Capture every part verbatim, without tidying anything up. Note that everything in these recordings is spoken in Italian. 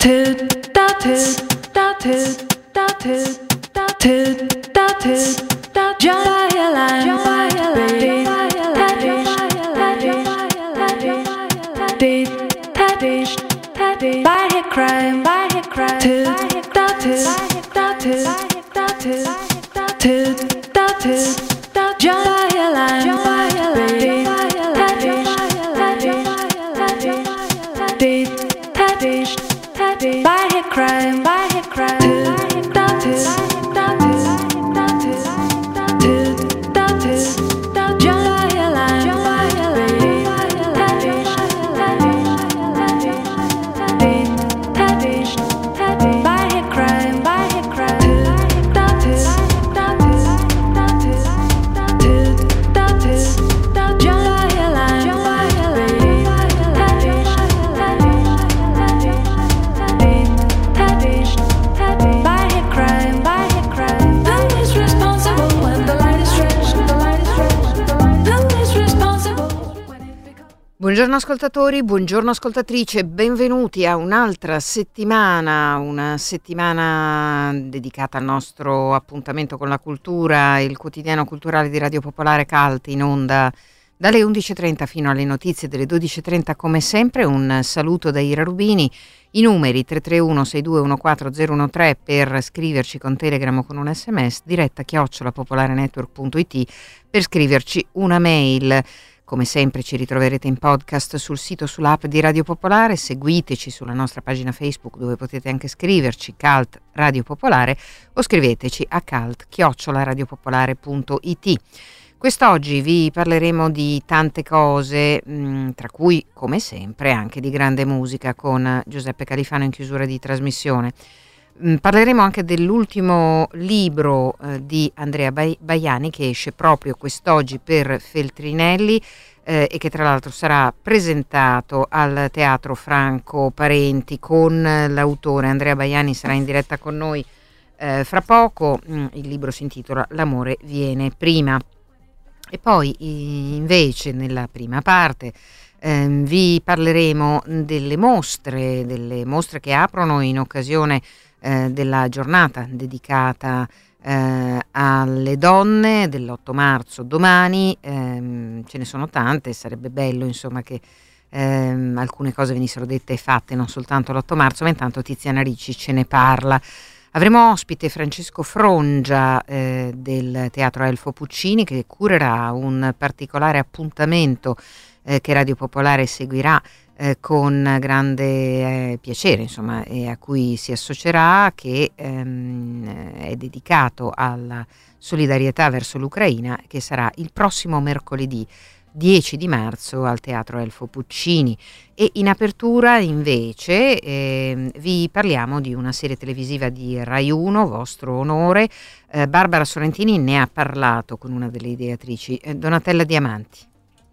Buongiorno ascoltatori, buongiorno ascoltatrici, benvenuti a un'altra settimana, una settimana dedicata al nostro appuntamento con la cultura, il quotidiano culturale di Radio Popolare Cult, in onda dalle undici e trenta fino alle notizie delle dodici e trenta. Come sempre un saluto da Ira Rubini, i numeri tre tre uno sei due uno quattro zero uno tre per scriverci con Telegram o con un sms, diretta chiocciola popolarenetwork punto it per scriverci una mail. Come sempre ci ritroverete in podcast sul sito, sull'app di Radio Popolare, seguiteci sulla nostra pagina Facebook dove potete anche scriverci Cult Radio Popolare o scriveteci a cult chiocciola radiopopolare punto it. Quest'oggi vi parleremo di tante cose, mh, tra cui come sempre anche di grande musica con Giuseppe Califano in chiusura di trasmissione. Mh, parleremo anche dell'ultimo libro eh, di Andrea Baiani che esce proprio quest'oggi per Feltrinelli eh, e che tra l'altro sarà presentato al Teatro Franco Parenti con l'autore. Andrea Baiani sarà in diretta con noi eh, fra poco. Mh, il libro si intitola L'amore viene prima. E poi invece nella prima parte eh, vi parleremo delle mostre, delle mostre che aprono in occasione eh, della giornata dedicata eh, alle donne dell'otto marzo domani. Eh, ce ne sono tante, sarebbe bello insomma che eh, alcune cose venissero dette e fatte non soltanto l'otto marzo, ma intanto Tiziana Ricci ce ne parla. Avremo ospite Francesco Frongia eh, del Teatro Elfo Puccini, che curerà un particolare appuntamento eh, che Radio Popolare seguirà eh, con grande eh, piacere, insomma, e a cui si associerà, che ehm, è dedicato alla solidarietà verso l'Ucraina, che sarà il prossimo mercoledì dieci di marzo al Teatro Elfo Puccini. E in apertura invece eh, vi parliamo di una serie televisiva di Rai uno, vostro onore. eh, Barbara Sorrentini ne ha parlato con una delle ideatrici, eh, Donatella Diamanti.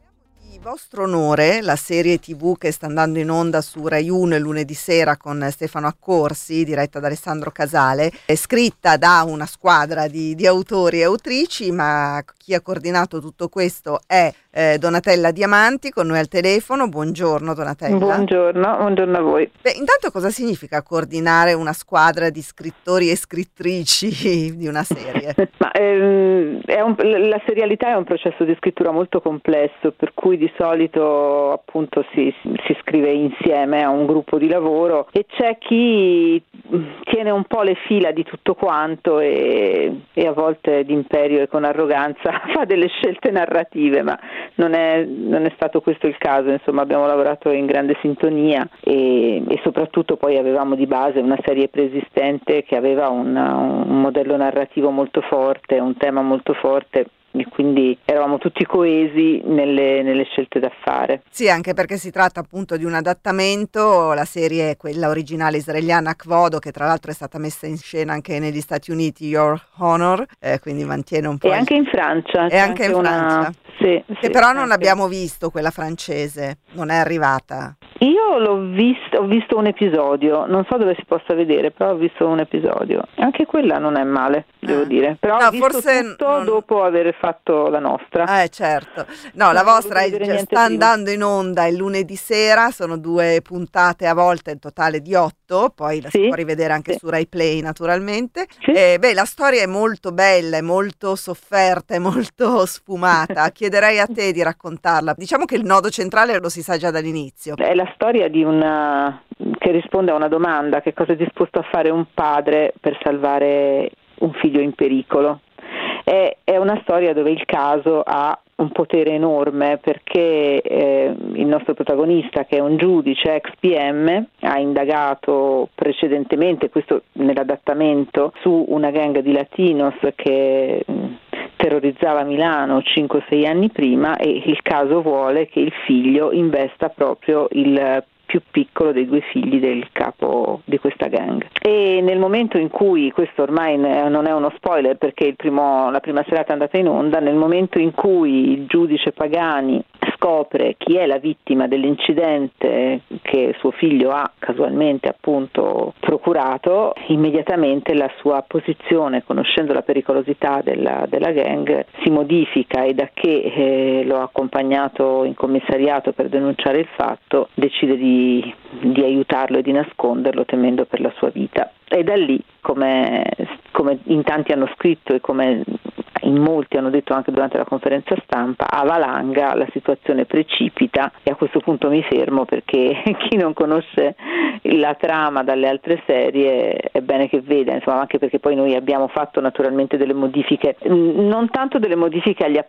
Vostro onore, la serie tivù che sta andando in onda su Rai uno il lunedì sera con Stefano Accorsi, diretta da Alessandro Casale, è scritta da una squadra di, di autori e autrici, ma chi ha coordinato tutto questo è eh, Donatella Diamanti, con noi al telefono. Buongiorno Donatella. Buongiorno, buongiorno a voi. Beh, intanto cosa significa coordinare una squadra di scrittori e scrittrici di una serie? Ma, ehm, è un, la serialità è un processo di scrittura molto complesso, per cui di solito appunto si, si scrive insieme a un gruppo di lavoro e c'è chi tiene un po' le fila di tutto quanto e, e a volte d'imperio e con arroganza fa delle scelte narrative, ma non è, non è stato questo il caso. Insomma, abbiamo lavorato in grande sintonia e, e soprattutto poi avevamo di base una serie preesistente che aveva un, un modello narrativo molto forte, un tema molto forte, e quindi eravamo tutti coesi nelle, nelle scelte da fare. Sì, anche perché si tratta appunto di un adattamento. La serie è quella originale israeliana Kvodo, che tra l'altro è stata messa in scena anche negli Stati Uniti, Your Honor, eh, quindi mantiene un po'. E anche in Francia. E anche in una... Francia. Sì, che sì, però non anche... abbiamo visto quella francese, non è arrivata. Io l'ho visto, ho visto un episodio, non so dove si possa vedere, però ho visto un episodio. Anche quella non è male, devo eh. dire. Però no, ho visto forse tutto non... dopo aver fatto la nostra. Eh certo. No, la non vostra è, sta andando in onda il lunedì sera, sono due puntate a volta, in totale di otto scritto, poi la Sì, si può rivedere anche sì. su Rai Play naturalmente. Sì. Eh, beh, la storia è molto bella, è molto sofferta, è molto sfumata. Chiederei a te di raccontarla. Diciamo che il nodo centrale lo si sa già dall'inizio. È la storia di una che risponde a una domanda: che cosa è disposto a fare un padre per salvare un figlio in pericolo. È, è una storia dove il caso ha un potere enorme, perché eh, il nostro protagonista, che è un giudice ex P M, ha indagato precedentemente, questo nell'adattamento, su una gang di latinos che mh, terrorizzava Milano cinque sei anni prima, e il caso vuole che il figlio investa proprio il più piccolo dei due figli del capo di questa gang. E nel momento in cui, questo ormai non è uno spoiler perché il primo, la prima serata è andata in onda, nel momento in cui il giudice Pagani scopre chi è la vittima dell'incidente che suo figlio ha casualmente appunto procurato, immediatamente la sua posizione, conoscendo la pericolosità della, della gang, si modifica, e da che eh, l'ho accompagnato in commissariato per denunciare il fatto, decide di di aiutarlo e di nasconderlo, temendo per la sua vita. E da lì, come, come in tanti hanno scritto e come in molti hanno detto anche durante la conferenza stampa, a valanga la situazione precipita, e a questo punto mi fermo perché chi non conosce la trama dalle altre serie è bene che veda, insomma, anche perché poi noi abbiamo fatto naturalmente delle modifiche, non tanto delle modifiche agli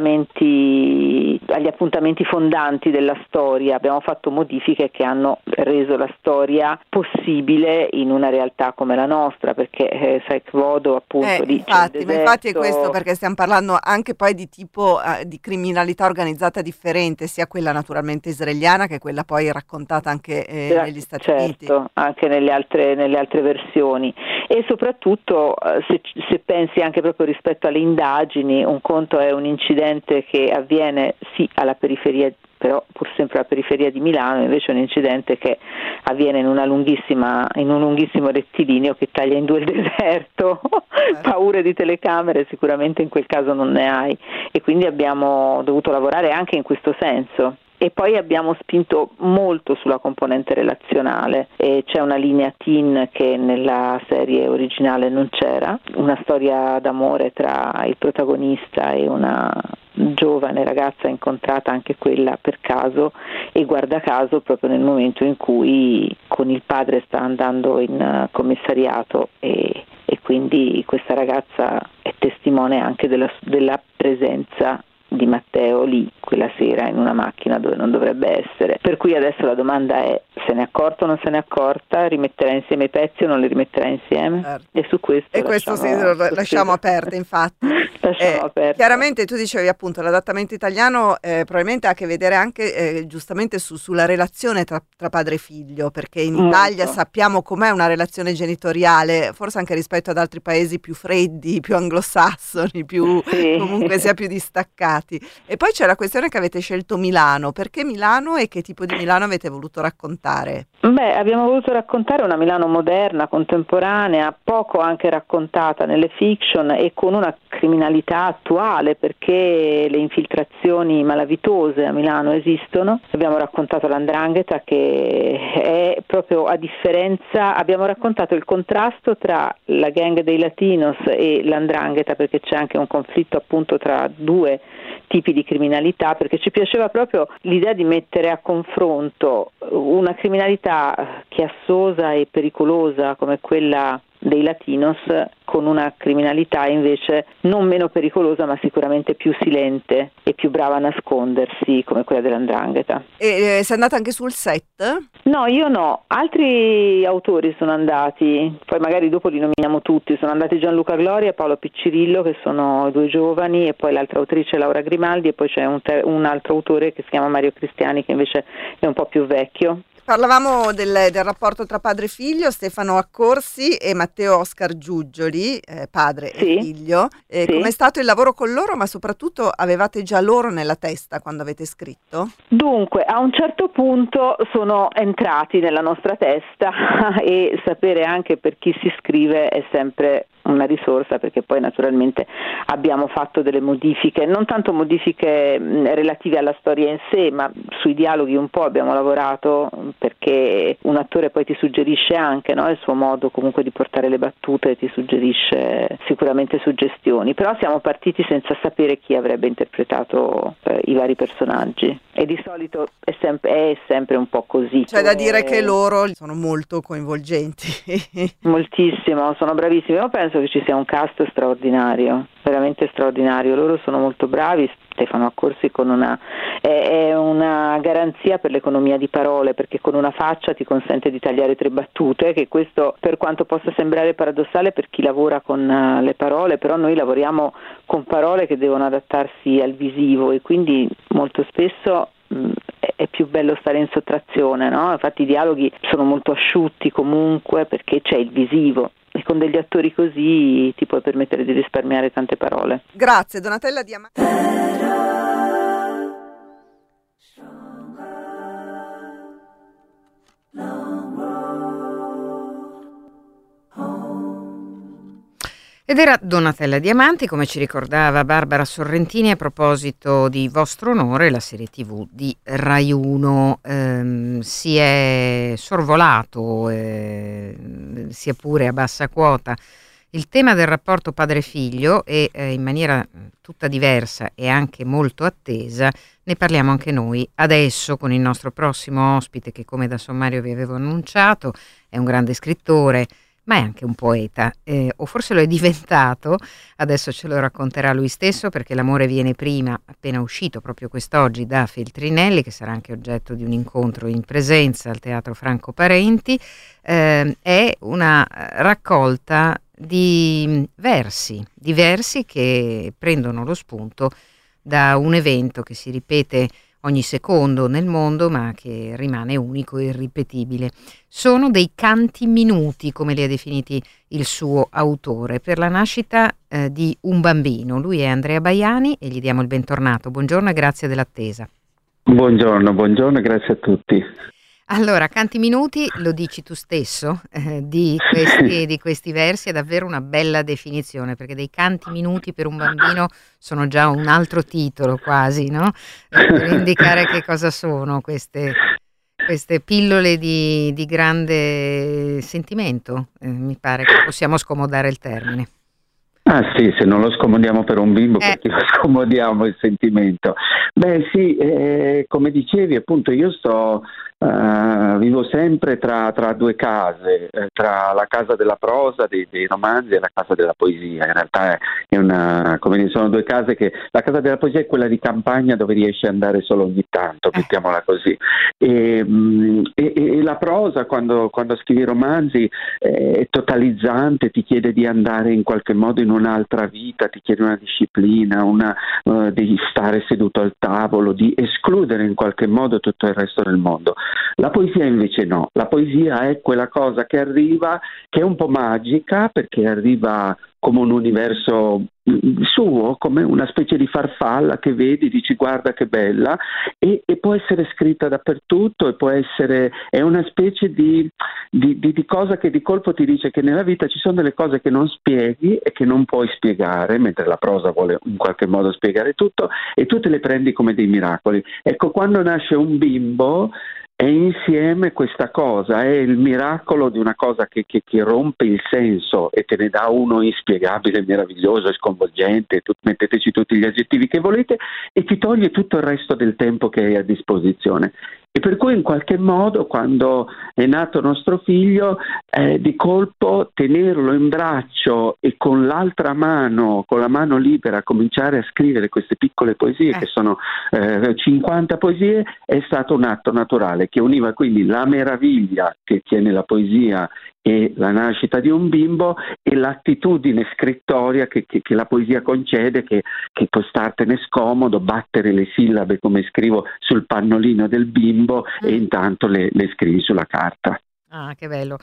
appuntamenti agli appuntamenti fondanti della storia, abbiamo fatto modifiche che hanno reso la storia possibile in una realtà come la nostra, perché eh, sai che Vodo appunto Eh, lì infatti, ma infatti è deserto. questo, perché stiamo parlando anche poi di tipo eh, di criminalità organizzata differente, sia quella naturalmente israeliana che quella poi raccontata anche eh, negli Stati certo, Uniti. Anche nelle altre, nelle altre versioni, e soprattutto eh, se, se pensi anche proprio rispetto alle indagini, un conto è un incidente che avviene sì alla periferia, però pur sempre alla periferia di Milano, invece è un incidente che avviene in una lunghissima in un lunghissimo rettilineo che taglia in due il deserto. Paure di telecamere sicuramente in quel caso non ne hai, e quindi abbiamo dovuto lavorare anche in questo senso. E poi abbiamo spinto molto sulla componente relazionale, e c'è una linea teen che nella serie originale non c'era, una storia d'amore tra il protagonista e una giovane ragazza incontrata anche quella per caso, e guarda caso proprio nel momento in cui con il padre sta andando in commissariato, e, e quindi questa ragazza è testimone anche della, della presenza di Matteo lì quella sera in una macchina dove non dovrebbe essere. Per cui adesso la domanda è: se ne è accorta o non se ne è accorta? Rimetterà insieme i pezzi o non li rimetterà insieme? Certo. E su questo E questo sì, lasciamo, lo lasciamo aperte, infatti. lasciamo Eh, aperto. chiaramente tu dicevi appunto l'adattamento italiano eh, probabilmente ha a che vedere anche eh, giustamente su- sulla relazione tra, tra padre e figlio, perché in Molto. Italia sappiamo com'è una relazione genitoriale, forse anche rispetto ad altri paesi più freddi, più anglosassoni, più Sì. comunque sia più distaccati. E poi c'è la questione che avete scelto Milano. Perché Milano e che tipo di Milano avete voluto raccontare? Beh, abbiamo voluto raccontare una Milano moderna, contemporanea, poco anche raccontata nelle fiction, e con una criminalità attuale, perché le infiltrazioni malavitose a Milano esistono. Abbiamo raccontato l'Andrangheta, che è proprio a differenza, abbiamo raccontato il contrasto tra la gang dei Latinos e l'Andrangheta, perché c'è anche un conflitto appunto tra due tipi di criminalità, perché ci piaceva proprio l'idea di mettere a confronto una criminalità chiassosa e pericolosa come quella dei Latinos con una criminalità invece non meno pericolosa, ma sicuramente più silente e più brava a nascondersi, come quella dell'Andrangheta. E eh, sei andata anche sul set? No, io no, altri autori sono andati, poi magari dopo li nominiamo tutti, sono andati Gianluca Gloria e Paolo Piccirillo, che sono due giovani, e poi l'altra autrice Laura Grimaldi, e poi c'è un, ter- un altro autore che si chiama Mario Cristiani, che invece è un po' più vecchio. Parlavamo del, del rapporto tra padre e figlio, Stefano Accorsi e Matteo Oscar Giugioli, eh, padre Sì. e figlio. Eh, Sì. Com'è stato il lavoro con loro, ma soprattutto avevate già loro nella testa quando avete scritto? Dunque, a un certo punto sono entrati nella nostra testa e sapere anche per chi si scrive è sempre una risorsa, perché poi naturalmente abbiamo fatto delle modifiche, non tanto modifiche mh, relative alla storia in sé, ma sui dialoghi un po' abbiamo lavorato, perché un attore poi ti suggerisce anche, no? Il suo modo comunque di portare le battute ti suggerisce sicuramente suggestioni, però siamo partiti senza sapere chi avrebbe interpretato eh, i vari personaggi, e di solito è sempre, è sempre un po' così. C'è da dire che loro sono molto coinvolgenti. Moltissimo, sono bravissimi. Io penso che ci sia un cast straordinario, veramente straordinario. Loro sono molto bravi. Stefano Accorsi con una, è, è una garanzia per l'economia di parole, perché con una faccia ti consente di tagliare tre battute, che questo, per quanto possa sembrare paradossale per chi lavora con uh, le parole, però noi lavoriamo con parole che devono adattarsi al visivo, e quindi molto spesso mh, è più bello stare in sottrazione, no? Infatti i dialoghi sono molto asciutti comunque, perché c'è il visivo, e con degli attori così ti puoi permettere di risparmiare tante parole. Grazie Donatella Diamanti. Ed era Donatella Diamanti, come ci ricordava Barbara Sorrentini, a proposito di Vostro Onore, la serie tivù di Rai uno. Ehm, si è sorvolato, eh, sia pure a bassa quota, il tema del rapporto padre-figlio, e eh, in maniera tutta diversa e anche molto attesa ne parliamo anche noi adesso con il nostro prossimo ospite, che, come da sommario vi avevo annunciato, è un grande scrittore, ma è anche un poeta, eh, o forse lo è diventato. Adesso ce lo racconterà lui stesso, perché L'amore viene prima, appena uscito proprio quest'oggi da Feltrinelli, che sarà anche oggetto di un incontro in presenza al Teatro Franco Parenti, eh, è una raccolta di versi, di versi che prendono lo spunto da un evento che si ripete ogni secondo nel mondo, ma che rimane unico e irripetibile. Sono dei canti minuti, come li ha definiti il suo autore, per la nascita eh, di un bambino. Lui è Andrea Baiani e gli diamo il bentornato. Buongiorno e grazie dell'attesa. Buongiorno, buongiorno e grazie a tutti. Allora, canti minuti, lo dici tu stesso, eh, di, questi, di questi versi, è davvero una bella definizione, perché dei canti minuti per un bambino sono già un altro titolo quasi, no? Eh, per indicare che cosa sono queste, queste pillole di, di grande sentimento, eh, mi pare che possiamo scomodare il termine. Ah sì, se non lo scomodiamo per un bimbo, eh. perché lo scomodiamo il sentimento? Beh sì, eh, come dicevi appunto, io sto... Uh, vivo sempre tra, tra due case, eh, tra la casa della prosa, dei, dei romanzi, e la casa della poesia. In realtà è, è una, come dire, sono due case che la casa della poesia è quella di campagna, dove riesci ad andare solo ogni tanto, mettiamola così. E, mh, e, e la prosa, quando, quando scrivi romanzi, eh, è totalizzante, ti chiede di andare in qualche modo in un'altra vita, ti chiede una disciplina, una, uh, di stare seduto al tavolo, di escludere in qualche modo tutto il resto del mondo. La poesia invece no, la poesia è quella cosa che arriva, che è un po' magica, perché arriva come un universo suo, come una specie di farfalla che vedi, dici guarda che bella, e, e può essere scritta dappertutto, e può essere, è una specie di, di, di, di cosa che di colpo ti dice che nella vita ci sono delle cose che non spieghi e che non puoi spiegare, mentre la prosa vuole in qualche modo spiegare tutto, e tu te le prendi come dei miracoli. Ecco, quando nasce un bimbo, è insieme questa cosa, è il miracolo di una cosa che, che, che rompe il senso e te ne dà uno inspiegabile, meraviglioso e sconvolgente, tut, metteteci tutti gli aggettivi che volete, e ti toglie tutto il resto del tempo che hai a disposizione. E per cui in qualche modo, quando è nato nostro figlio, eh, di colpo tenerlo in braccio e con l'altra mano, con la mano libera, cominciare a scrivere queste piccole poesie, eh. che sono eh, cinquanta poesie, è stato un atto naturale che univa quindi la meraviglia che tiene la poesia e la nascita di un bimbo, e l'attitudine scrittoria che, che, che la poesia concede, che, che può startene scomodo, battere le sillabe come scrivo sul pannolino del bimbo mm. e intanto le, le scrivi sulla carta. Ah, che bello.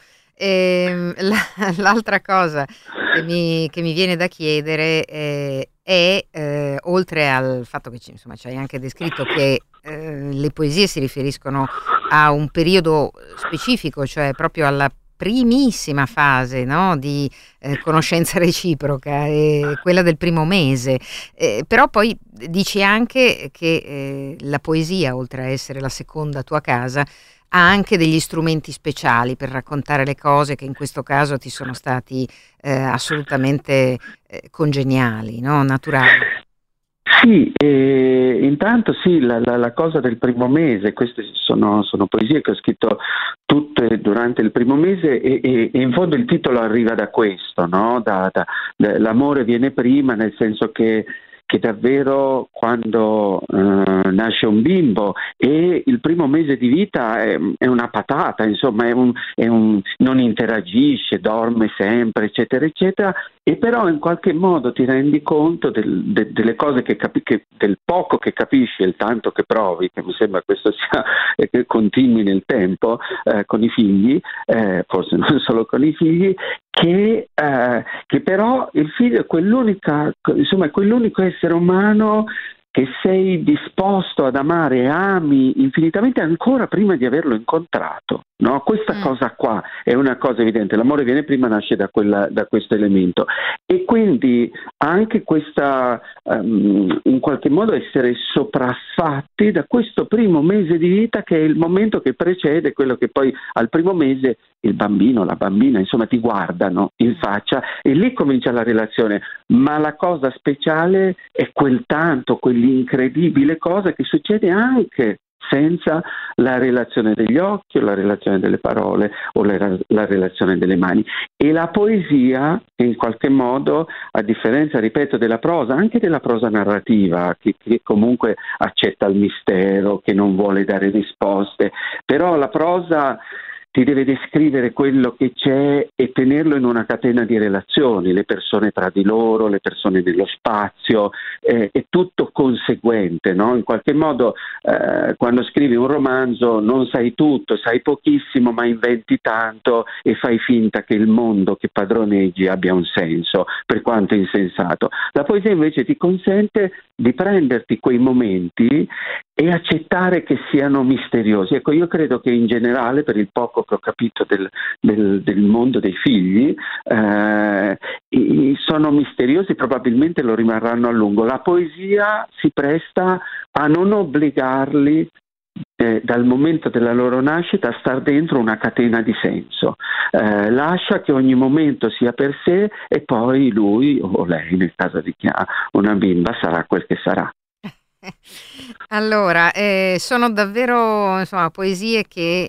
E, la, l'altra cosa che mi, che mi viene da chiedere eh, è, eh, oltre al fatto che insomma ci hai anche descritto che eh, le poesie si riferiscono a un periodo specifico, cioè proprio alla primissima fase, no, di eh, conoscenza reciproca, eh, quella del primo mese. Eh, però poi dici anche che eh, la poesia, oltre a essere la seconda tua casa, ha anche degli strumenti speciali per raccontare le cose che in questo caso ti sono stati eh, assolutamente eh, congeniali, no? Naturali. Sì, eh, intanto sì, la, la, la cosa del primo mese, queste sono, sono poesie che ho scritto tutte durante il primo mese e, e, e in fondo il titolo arriva da questo, no? Da, da, da, l'amore viene prima, nel senso che che davvero quando eh, nasce un bimbo e il primo mese di vita è, è una patata, insomma è un, è un, non interagisce, dorme sempre, eccetera, eccetera, e però in qualche modo ti rendi conto del, de, delle cose che capi, che, del poco che capisci e il tanto che provi, che mi sembra questo sia eh, che continui nel tempo eh, con i figli, eh, forse non solo con i figli, che, eh, che però il figlio è quell'unica, insomma, è quell'unico essere umano che sei disposto ad amare e ami infinitamente ancora prima di averlo incontrato, no? Questa mm. cosa qua è una cosa evidente, l'amore viene prima, nasce da, quella, da questo elemento, e quindi anche questa um, in qualche modo essere sopraffatti da questo primo mese di vita, che è il momento che precede quello che poi al primo mese il bambino, la bambina, insomma ti guardano in faccia e lì comincia la relazione, ma la cosa speciale è quel tanto, quell'incredibile cosa che succede anche senza la relazione degli occhi o la relazione delle parole o la, la relazione delle mani. E la poesia in qualche modo, a differenza, ripeto, della prosa, anche della prosa narrativa, che, che comunque accetta il mistero, che non vuole dare risposte, però la prosa ti deve descrivere quello che c'è e tenerlo in una catena di relazioni, le persone tra di loro, le persone nello spazio, eh, è tutto conseguente, no? In qualche modo eh, quando scrivi un romanzo non sai tutto, sai pochissimo, ma inventi tanto e fai finta che il mondo che padroneggi abbia un senso, per quanto insensato. La poesia invece ti consente di prenderti quei momenti e accettare che siano misteriosi. Ecco, io credo che in generale, per il poco che ho capito del, del, del mondo dei figli, eh, sono misteriosi, probabilmente lo rimarranno a lungo. La poesia si presta a non obbligarli eh, dal momento della loro nascita a star dentro una catena di senso. Eh, lascia che ogni momento sia per sé e poi lui o lei, nel caso di chi ha una bimba, sarà quel che sarà. Allora, eh, sono davvero, insomma, poesie che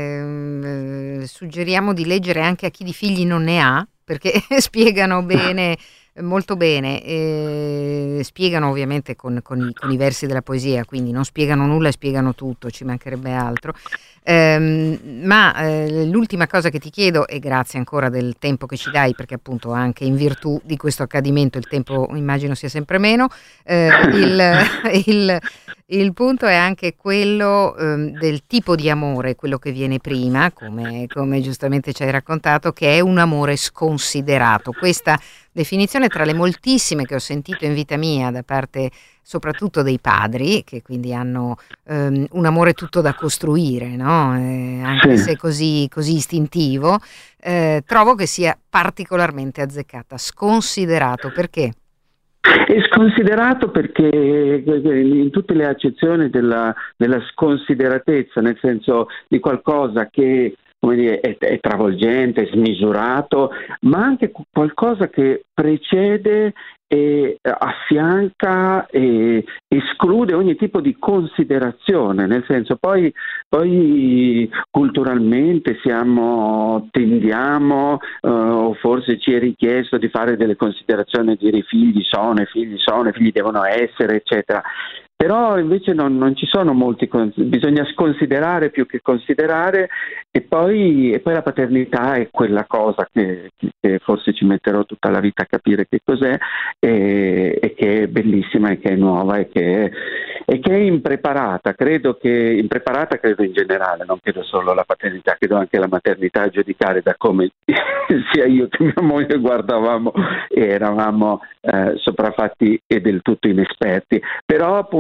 eh, suggeriamo di leggere anche a chi di figli non ne ha, perché spiegano bene, molto bene, eh, spiegano ovviamente con, con, i, con i versi della poesia, quindi non spiegano nulla e spiegano tutto, ci mancherebbe altro. Eh, ma eh, l'ultima cosa che ti chiedo, e grazie ancora del tempo che ci dai, perché appunto anche in virtù di questo accadimento il tempo immagino sia sempre meno, eh, il, il, il punto è anche quello eh, del tipo di amore, quello che viene prima, come, come giustamente ci hai raccontato, che è un amore sconsiderato. Questa definizione, tra le moltissime che ho sentito in vita mia da parte soprattutto dei padri, che quindi hanno um, un amore tutto da costruire, no? Eh, anche sì. se così, così istintivo, eh, trovo che sia particolarmente azzeccata. Sconsiderato, perché? È sconsiderato perché in tutte le accezioni della, della sconsideratezza, nel senso di qualcosa che, come dire, è, è travolgente, è smisurato, ma anche qualcosa che precede e affianca e esclude ogni tipo di considerazione, nel senso poi, poi culturalmente siamo, tendiamo uh, o forse ci è richiesto di fare delle considerazioni, dire i figli sono, i figli sono, i figli devono essere, eccetera. Però invece non, non ci sono molti, bisogna sconsiderare più che considerare, e poi, e poi la paternità è quella cosa che, che forse ci metterò tutta la vita a capire che cos'è, e, e che è bellissima e che è nuova e che è, e che è impreparata. Credo che impreparata, credo in generale, non credo solo la paternità, credo anche la maternità, a giudicare da come sia io che mia moglie guardavamo e eravamo eh, sopraffatti e del tutto inesperti. Però appunto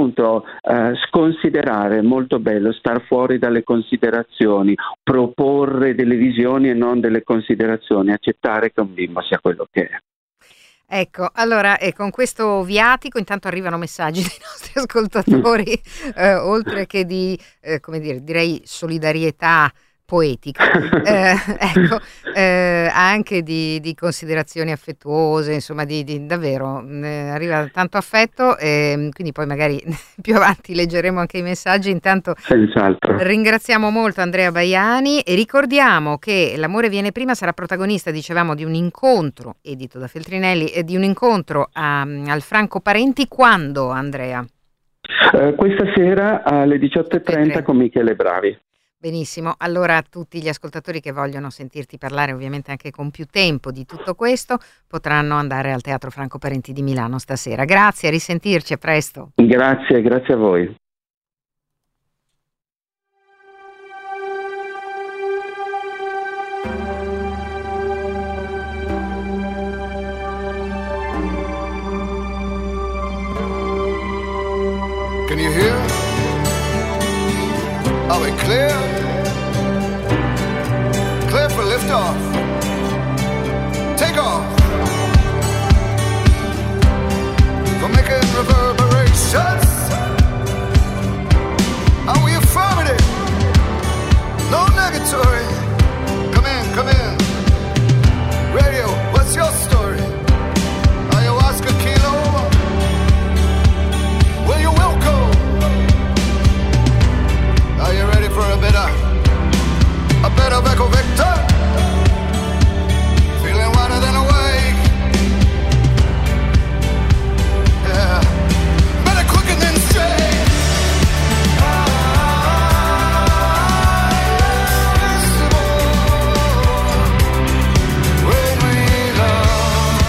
appunto eh, sconsiderare, molto bello, star fuori dalle considerazioni, proporre delle visioni e non delle considerazioni, accettare che un bimbo sia quello che è. Ecco, allora eh, con questo viatico intanto arrivano messaggi dei nostri ascoltatori, eh, oltre che di, eh, come dire, direi solidarietà poetica, eh, ecco, eh, anche di, di considerazioni affettuose, insomma, di, di davvero eh, arriva tanto affetto, e quindi poi magari più avanti leggeremo anche i messaggi. Intanto senz'altro ringraziamo molto Andrea Baiani e ricordiamo che L'amore viene prima sarà protagonista, dicevamo, di un incontro edito da Feltrinelli e di un incontro a, al Franco Parenti. Quando, Andrea? Uh, questa sera alle diciotto e trenta con Michele Bravi. Benissimo, allora tutti gli ascoltatori che vogliono sentirti parlare, ovviamente anche con più tempo, di tutto questo, potranno andare al Teatro Franco Parenti di Milano stasera. Grazie, a risentirci, a presto. Grazie, grazie a voi. Can you hear? Are we clear? Clear for liftoff. Take off. For making reverberations. Are we affirmative? No negatory. Come in, come in. Radio, what's your story? Ayahuasca kilo? Well, you're welcome. Are you ready for a bit of, a bit of Echo Victor? Feeling wider than awake. Yeah. Better quicker than straight. When we love.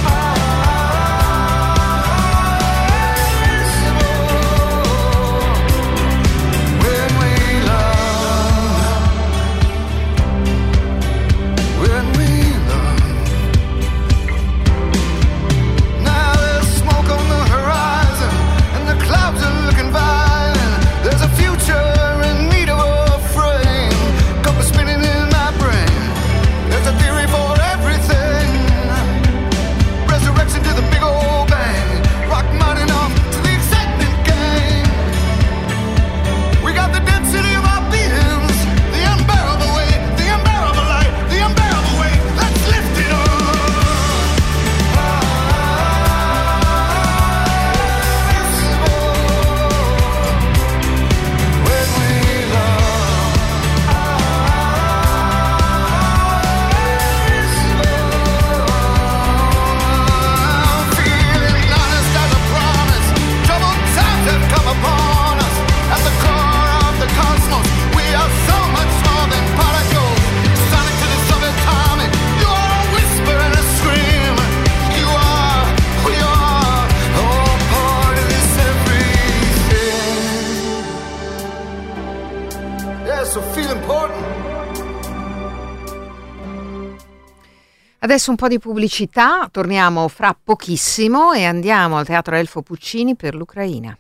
When we love. When we love. Now there's smoke on the horizon, and the clouds are looking violent. There's a future in need of a frame. Compass spinning in my brain. There's a theory for everything. Resurrection to the big old bang. Rock mountain off to the excitement gang. We got the density of our beings. The unbearable weight, the unbearable light, the unbearable weight. Let's lift it up. When we love. I'm feeling honest as a promise. Troubled times have come upon us. At the core of the cosmos, we are so much more than particles. Sonic to the subatomic. You are a whisper and a scream. You are, we are, all part of this everything. Yeah, so feel important. Adesso un po' di pubblicità, torniamo fra pochissimo e andiamo al Teatro Elfo Puccini per l'Ucraina.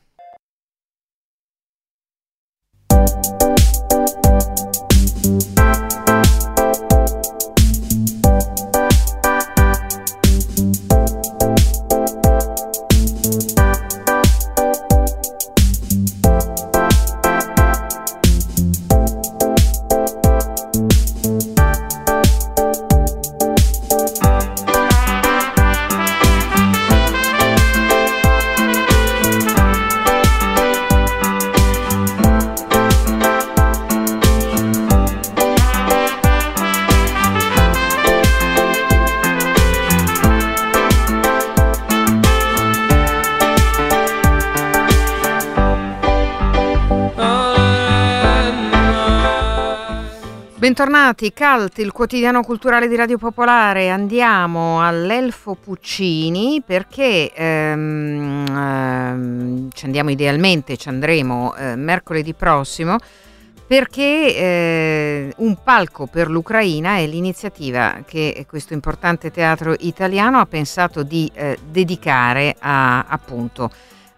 Bentornati, Cult, il quotidiano culturale di Radio Popolare. Andiamo all'Elfo Puccini perché ehm, ehm, ci andiamo idealmente, ci andremo eh, mercoledì prossimo, perché eh, un palco per l'Ucraina è l'iniziativa che questo importante teatro italiano ha pensato di eh, dedicare a, appunto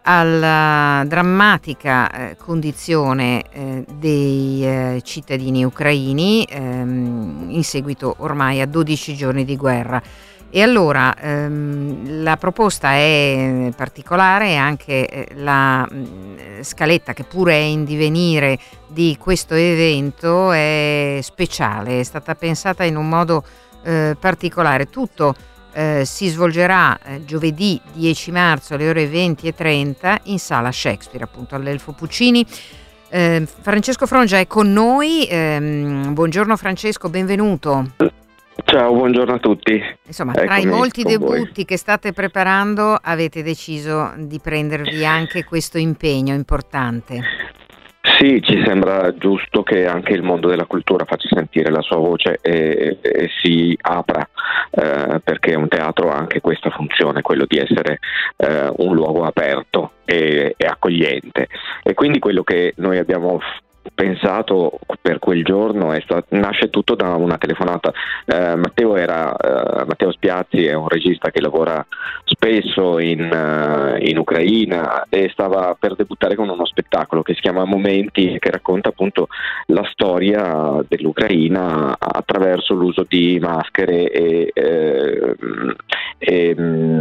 alla drammatica eh, condizione eh, dei eh, cittadini ucraini ehm, in seguito ormai a dodici giorni di guerra. E allora ehm, la proposta è particolare e anche eh, la mh, scaletta, che pure è in divenire, di questo evento è speciale, è stata pensata in un modo eh, particolare. Tutto Eh, si svolgerà eh, giovedì dieci marzo alle ore venti e trenta in sala Shakespeare, appunto all'Elfo Puccini. Eh, Francesco Frongia è con noi. Ehm, buongiorno Francesco, benvenuto. Ciao, buongiorno a tutti. Insomma, tra Eccomi i molti con voi. debutti che state preparando, avete deciso di prendervi anche questo impegno importante. Sì, ci sembra giusto che anche il mondo della cultura faccia sentire la sua voce e, e si apra, eh, perché un teatro ha anche questa funzione, quello di essere eh, un luogo aperto e, e accogliente. E quindi quello che noi abbiamo pensato per quel giorno è stato, nasce tutto da una telefonata. eh, Matteo era eh, Matteo Spiazzi è un regista che lavora spesso in, uh, in Ucraina e stava per debuttare con uno spettacolo che si chiama Momenti, che racconta appunto la storia dell'Ucraina attraverso l'uso di maschere e, eh, e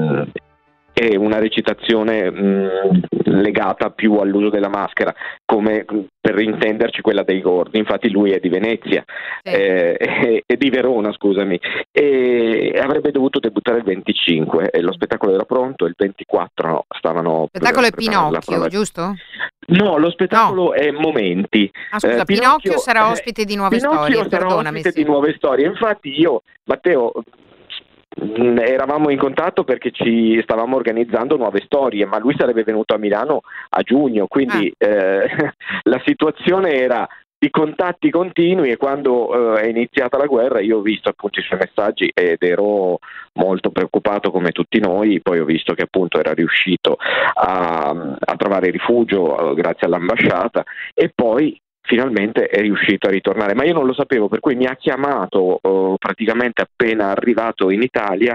e una recitazione mh, legata più all'uso della maschera, come per intenderci quella dei Gordi. Infatti lui è di Venezia, sì. eh, e, e di Verona, scusami, e avrebbe dovuto debuttare il venticinque e lo spettacolo era pronto, il ventiquattro no, stavano. Lo spettacolo è Pinocchio, giusto? No, lo spettacolo no. è Momenti. Ah, scusa, eh, Pinocchio, Pinocchio sarà ospite di Nuove Pinocchio Storie, sarà perdonami. ospite Sì. di Nuove Storie. Infatti io, Matteo, eravamo in contatto perché ci stavamo organizzando Nuove Storie, ma lui sarebbe venuto a Milano a giugno, quindi ah. eh, la situazione era di contatti continui, e quando eh, è iniziata la guerra io ho visto appunto i suoi messaggi ed ero molto preoccupato come tutti noi. Poi ho visto che appunto era riuscito a, a trovare rifugio eh, grazie all'ambasciata, e poi finalmente è riuscito a ritornare, ma io non lo sapevo, per cui mi ha chiamato oh, praticamente appena arrivato in Italia,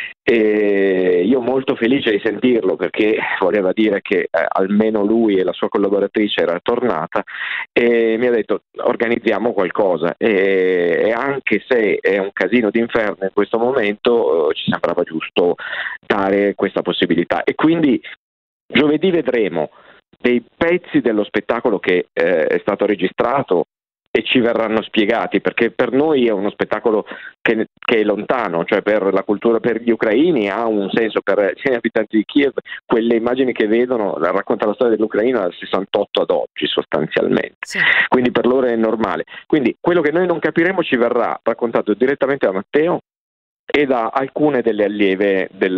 e io molto felice di sentirlo, perché voleva dire che eh, almeno lui e la sua collaboratrice era tornata, e mi ha detto organizziamo qualcosa, e, e anche se è un casino d'inferno in questo momento, eh, ci sembrava giusto dare questa possibilità, e quindi giovedì vedremo dei pezzi dello spettacolo che eh, è stato registrato e ci verranno spiegati, perché per noi è uno spettacolo che, che è lontano, cioè per la cultura, per gli ucraini ha un senso, per gli abitanti di Kiev quelle immagini che vedono racconta la storia dell'Ucraina dal sessantotto ad oggi sostanzialmente, sì. Quindi per loro è normale. Quindi quello che noi non capiremo ci verrà raccontato direttamente da Matteo e da alcune delle allieve del,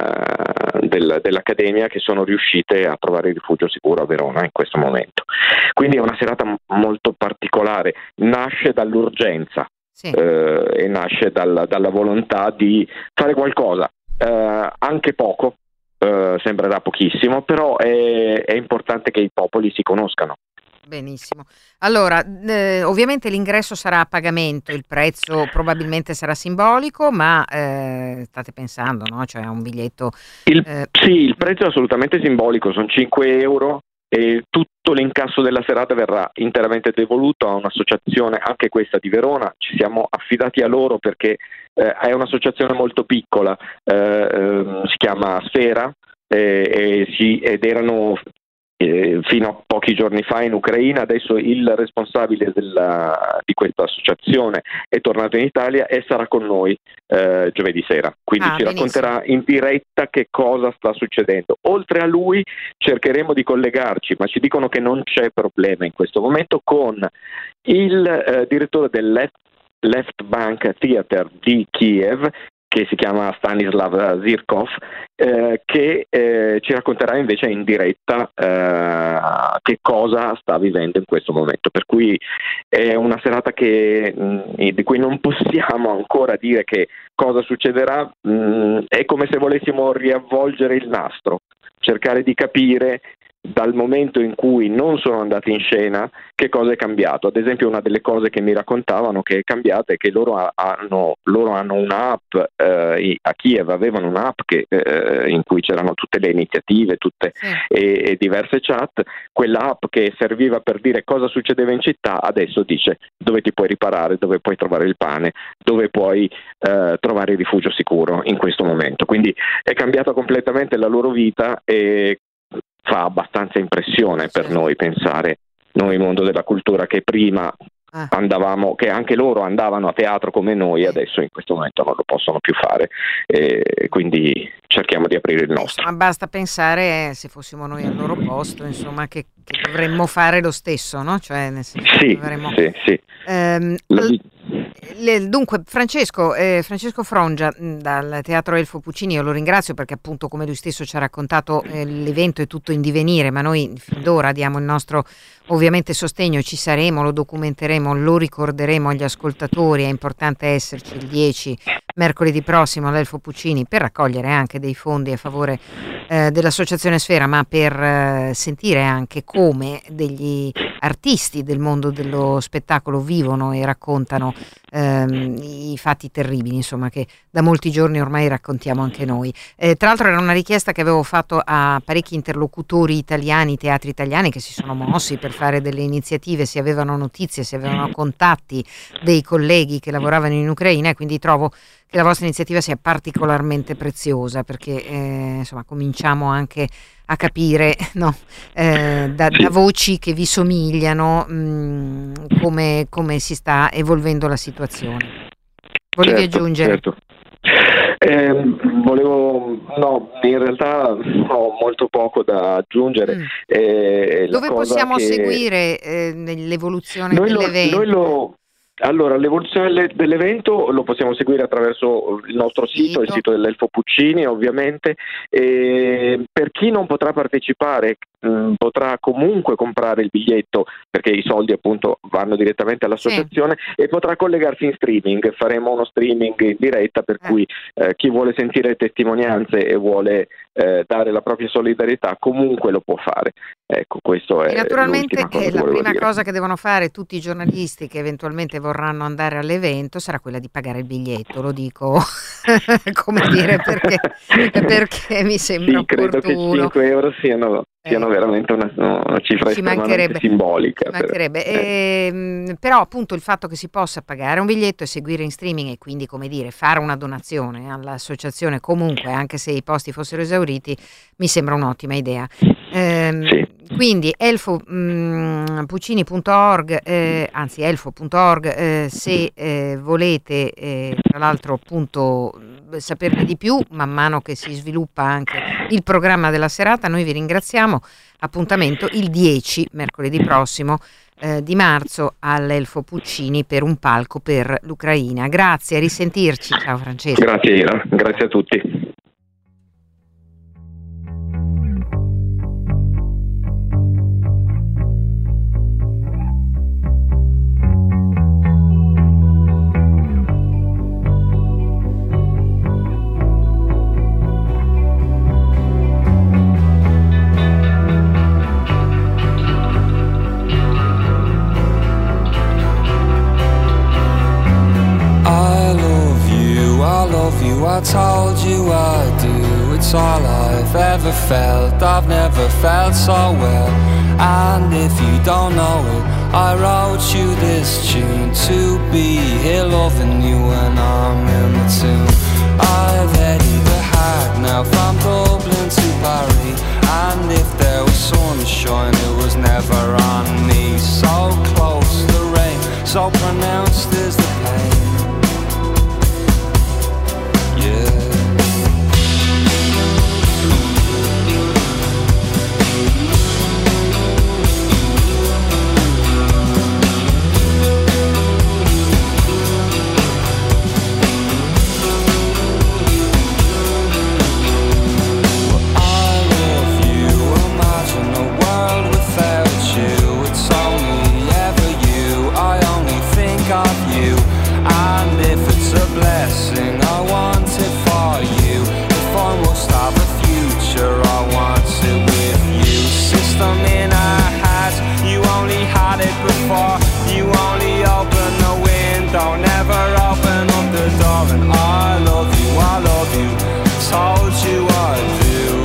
del, dell'Accademia che sono riuscite a trovare rifugio sicuro a Verona in questo momento. Quindi è una serata molto particolare, nasce dall'urgenza, sì. eh, e nasce dal, dalla volontà di fare qualcosa, eh, anche poco, eh, sembrerà pochissimo, però è, è importante che i popoli si conoscano. Benissimo. Allora, eh, ovviamente l'ingresso sarà a pagamento, il prezzo probabilmente sarà simbolico, ma eh, state pensando, no? Cioè un biglietto... Il, eh... Sì, il prezzo è assolutamente simbolico, sono cinque euro e tutto l'incasso della serata verrà interamente devoluto a un'associazione, anche questa di Verona. Ci siamo affidati a loro perché eh, è un'associazione molto piccola, eh, eh, si chiama Sfera, eh, e si, ed erano... fino a pochi giorni fa in Ucraina. Adesso il responsabile della, di questa associazione è tornato in Italia e sarà con noi eh, giovedì sera, quindi ah, ci benissimo. racconterà in diretta che cosa sta succedendo. Oltre a lui cercheremo di collegarci, ma ci dicono che non c'è problema in questo momento, con il eh, direttore del Left, Left Bank Theater di Kiev, che si chiama Stanislav Zirkov, eh, che eh, ci racconterà invece in diretta eh, che cosa sta vivendo in questo momento. Per cui è una serata che, mh, di cui non possiamo ancora dire che cosa succederà, mh, è come se volessimo riavvolgere il nastro, cercare di capire dal momento in cui non sono andati in scena, che cosa è cambiato. Ad esempio, una delle cose che mi raccontavano che è cambiata è che loro hanno, loro hanno un'app, eh, a Kiev avevano un'app che, eh, in cui c'erano tutte le iniziative, tutte sì. e, e diverse chat. Quell'app che serviva per dire cosa succedeva in città adesso dice dove ti puoi riparare, dove puoi trovare il pane, dove puoi eh, trovare il rifugio sicuro in questo momento. Quindi è cambiata completamente la loro vita e fa abbastanza impressione per certo. noi pensare, noi mondo della cultura, che prima ah. andavamo, che anche loro andavano a teatro come noi, adesso in questo momento non lo possono più fare, e quindi cerchiamo di aprire il nostro. Ma basta pensare, se fossimo noi al loro posto, insomma, che, che dovremmo fare lo stesso, no? Cioè, nel senso Sì, che dovremmo... sì, sì. Ehm, La- l- le- dunque Francesco, eh, Francesco Frongia mh, dal Teatro Elfo Puccini, io lo ringrazio perché appunto, come lui stesso ci ha raccontato, eh, l'evento è tutto in divenire, ma noi fin d'ora diamo il nostro ovviamente sostegno, ci saremo, lo documenteremo, lo ricorderemo agli ascoltatori. È importante esserci il dieci mercoledì prossimo all'Elfo Puccini per raccogliere anche dei fondi a favore eh, dell'Associazione Sfera, ma per eh, sentire anche come degli artisti del mondo dello spettacolo vivono e raccontano ehm, i fatti terribili, insomma, che da molti giorni ormai raccontiamo anche noi. Eh, tra l'altro era una richiesta che avevo fatto a parecchi interlocutori italiani, teatri italiani che si sono mossi per fare delle iniziative, se avevano notizie, se avevano contatti dei colleghi che lavoravano in Ucraina, e quindi trovo che la vostra iniziativa sia particolarmente preziosa, perché eh, insomma cominciamo anche a capire, no, eh, da, da voci che vi somigliano mh, come, come si sta evolvendo la situazione. Volevi Certo, aggiungere? certo. Eh, volevo, no, in realtà ho molto poco da aggiungere. Mm. Eh, la Dove cosa possiamo che- seguire eh, l'evoluzione Noi lo, dell'evento? noi lo- allora, l'evoluzione le- dell'evento lo possiamo seguire attraverso il nostro sito, il Sito. sito dell'Elfo Puccini, ovviamente. E per chi non potrà partecipare, mh, potrà comunque comprare il biglietto, perché i soldi appunto vanno direttamente all'associazione, e potrà collegarsi in streaming. Faremo uno streaming in diretta, per Eh. cui eh, chi vuole sentire testimonianze e vuole eh, dare la propria solidarietà comunque lo può fare. Ecco, questo è E naturalmente l'ultima cosa eh, che la volevo prima dire. cosa che devono fare tutti i giornalisti che eventualmente vorranno andare all'evento sarà quella di pagare il biglietto, lo dico come dire, perché, perché mi sembra Sì, credo che opportuno. cinque euro siano, siano Eh. veramente una, una cifra Ci estremamente mancherebbe. simbolica. Ci per- mancherebbe. eh. Ehm, però appunto il fatto che si possa pagare un biglietto e seguire in streaming, e quindi, come dire, fare una donazione all'associazione comunque, anche se i posti fossero esauriti, mi sembra un'ottima idea. Ehm, Sì. Quindi elfo puccini punto org, eh, anzi elfo punto org, eh, se eh, volete eh, tra l'altro appunto saperne di più man mano che si sviluppa anche il programma della serata. Noi vi ringraziamo. Appuntamento il dieci, mercoledì prossimo eh, di marzo, all'Elfo Puccini per un palco per l'Ucraina. Grazie, a risentirci. Ciao Francesco. Grazie Ira, grazie a tutti. I love you, I love you, I told you I do. It's all I've ever felt, I've never felt so well. And if you don't know it, I wrote you this tune to be here loving you when I'm in the tune. I've headed the hard now from Dublin to Paris, and if there was sunshine it was never on me. So close the rain, so pronounced is the pain. Yeah. I love you, imagine a world without you. It's only ever you, I only think had it before. You only open the window, never open up the door. And I love you, I love you, told you I do.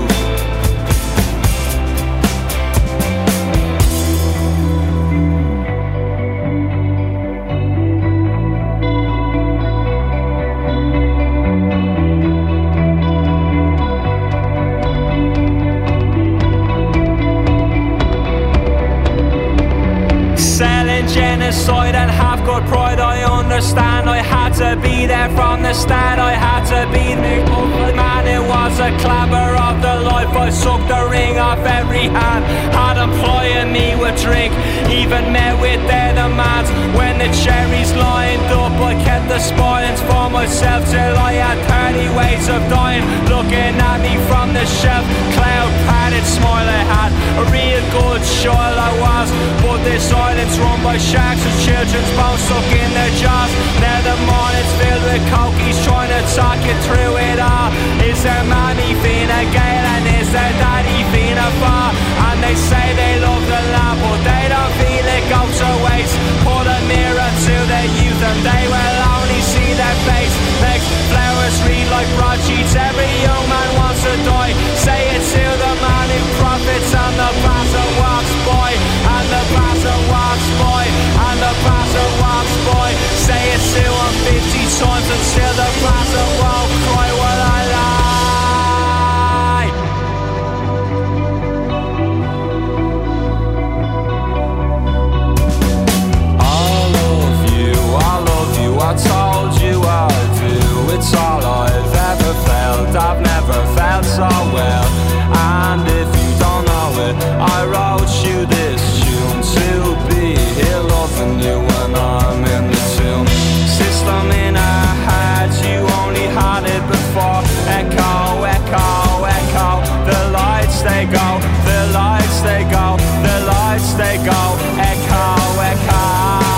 Selling genocide and have got pride, I understand. I had to be there from the start, I had to be the man. It was a clabber of the life, I sucked the ring off every hand. Had employing me with drink, even met with their demands. When the cherries lined up, I kept the spoilings for myself till I had thirty ways of dying. Looking at me from the shelf, cloud padded smile I had. A real good child I was, but this island's run by sharks with children's bones stuck in their jaws. Now the morning's filled with cokies trying to talk you through it all. Is their mommy Fina Gale and is their daddy Fina Fa? And they say they love the land but they don't feel it goes to waste. Put a mirror to their youth and they will only see their face. Makes flowers read like broadsheets, every young man wants to die. Say it to the man who profits and the bastard walks by. And the bastard walks by, and the bastard walks by. Say it to him fifty times and still the bastard won't cry. Well, I lie. I love you, I love you, I told you I do. It's all I've ever felt, I've never felt so well. And if you don't know it, I wrote you this tune to be here loving you when I'm in the tune. System in our heads, you only had it before. Echo, echo, echo, the lights they go, the lights they go, the lights they go. Echo, echo.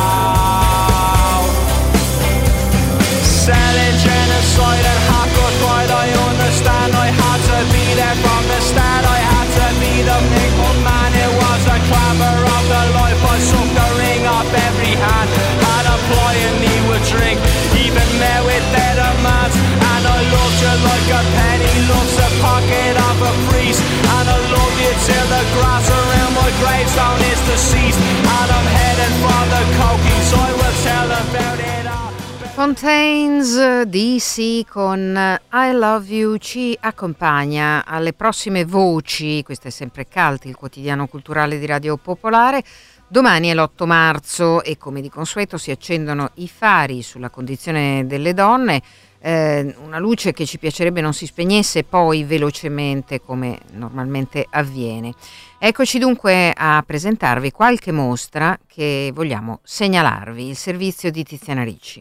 Selling genocide and half good pride, I understand. I had to be there from the start, I had to be the big one man. It was a clamor of the life, I sucked the ring off every hand. Had employing me with drink, even met with their demands. And I loved you like a penny loves the pocket of a priest. And I love you till the grass around my gravestone is deceased. And I'm headed for the cokies, I will tell about it all. Fontaines D C con I Love You ci accompagna alle prossime voci. Questo è sempre Calti, il quotidiano culturale di Radio Popolare. Domani è l'otto marzo e come di consueto si accendono i fari sulla condizione delle donne, eh, una luce che ci piacerebbe non si spegnesse poi velocemente come normalmente avviene. Eccoci dunque a presentarvi qualche mostra che vogliamo segnalarvi, il servizio di Tiziana Ricci.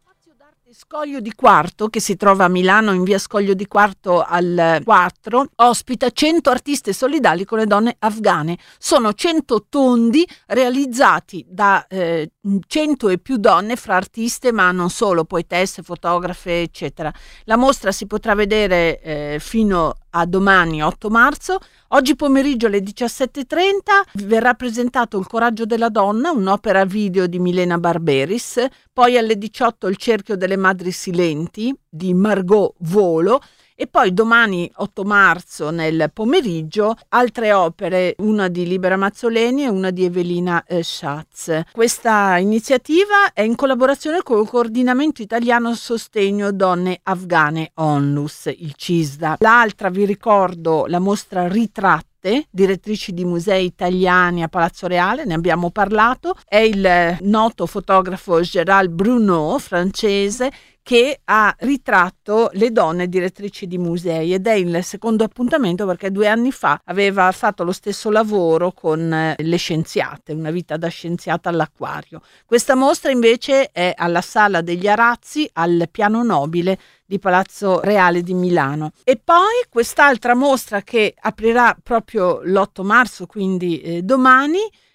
Scoglio di Quarto, che si trova a Milano in via Scoglio di Quarto al quattro, ospita cento artiste solidali con le donne afghane. Sono cento tondi realizzati da eh, cento e più donne fra artiste, ma non solo, poetesse, fotografe, eccetera. La mostra si potrà vedere eh, fino a domani otto marzo. Oggi pomeriggio alle diciassette e trenta verrà presentato Il coraggio della donna, un'opera video di Milena Barberis, poi alle diciotto Il cerchio delle madri silenti di Margot Volo e poi domani otto marzo nel pomeriggio altre opere, una di Libera Mazzoleni e una di Evelina eh, Schatz. Questa iniziativa è in collaborazione con il Coordinamento Italiano Sostegno Donne Afghane Onlus, il CISDA. L'altra, vi ricordo, la mostra Ritratte, direttrici di musei italiani a Palazzo Reale, ne abbiamo parlato, è il noto fotografo Gérald Bruno, francese, che ha ritratto le donne direttrici di musei ed è il secondo appuntamento perché due anni fa aveva fatto lo stesso lavoro con le scienziate, una vita da scienziata all'acquario. Questa mostra invece è alla Sala degli Arazzi al piano nobile di Palazzo Reale di Milano. E poi quest'altra mostra che aprirà proprio l'otto marzo, quindi eh, domani,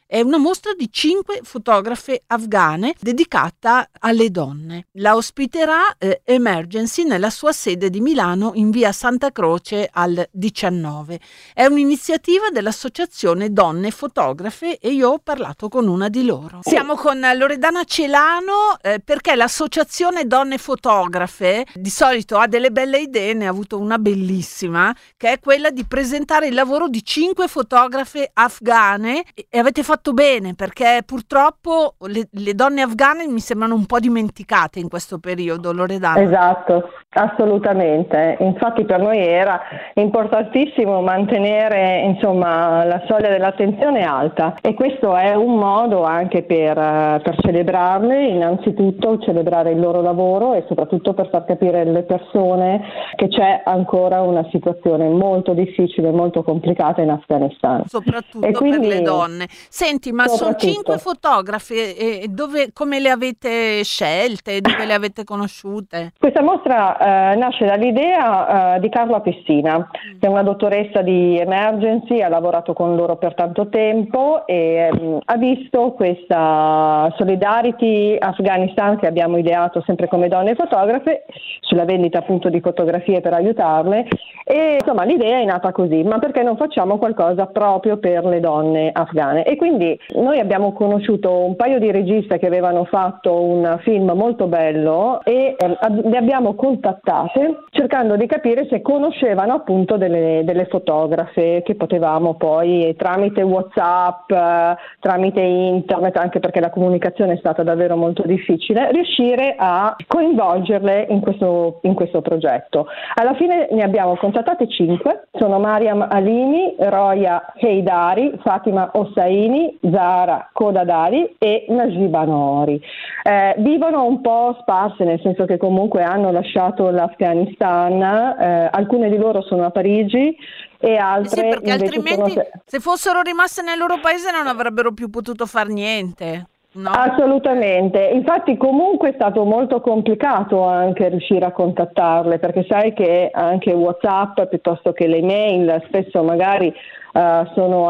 È una mostra di cinque fotografe afghane dedicata alle donne. La ospiterà eh, Emergency nella sua sede di Milano in via Santa Croce al diciannove. È un'iniziativa dell'associazione Donne Fotografe e io ho parlato con una di loro. Siamo con Loredana Celano eh, perché l'associazione Donne Fotografe di solito ha delle belle idee, ne ha avuto una bellissima che è quella di presentare il lavoro di cinque fotografe afghane e avete fatto bene perché purtroppo le, le donne afghane mi sembrano un po' dimenticate in questo periodo, Loredana. Esatto, assolutamente. Infatti per noi era importantissimo mantenere insomma la soglia dell'attenzione alta e questo è un modo anche per, per celebrarle, innanzitutto celebrare il loro lavoro e soprattutto per far capire alle persone che c'è ancora una situazione molto difficile, molto complicata in Afghanistan. Soprattutto e quindi, per le donne. Senti, ma sono cinque fotografe, e dove, come le avete scelte, dove le avete conosciute? Questa mostra eh, nasce dall'idea eh, di Carla Pessina, che è una dottoressa di Emergency, ha lavorato con loro per tanto tempo e mh, ha visto questa Solidarity Afghanistan che abbiamo ideato sempre come donne fotografe, sulla vendita appunto di fotografie per aiutarle e insomma l'idea è nata così, ma perché non facciamo qualcosa proprio per le donne afghane? E quindi noi abbiamo conosciuto un paio di registe che avevano fatto un film molto bello e eh, le abbiamo contattate cercando di capire se conoscevano appunto delle, delle fotografe che potevamo poi tramite WhatsApp, eh, tramite internet, anche perché la comunicazione è stata davvero molto difficile, riuscire a coinvolgerle in questo, in questo progetto. Alla fine ne abbiamo contattate cinque, sono Mariam Alimi, Roya Heidari, Fatima Hossaini, Zahra Kodadari e Najiba Nori. Eh, vivono un po' sparse, nel senso che comunque hanno lasciato l'Afghanistan, eh, alcune di loro sono a Parigi e altre sì, perché invece altrimenti sono... se fossero rimaste nel loro paese non avrebbero più potuto far niente. No? Assolutamente, infatti comunque è stato molto complicato anche riuscire a contattarle perché sai che anche WhatsApp piuttosto che le mail spesso magari uh, sono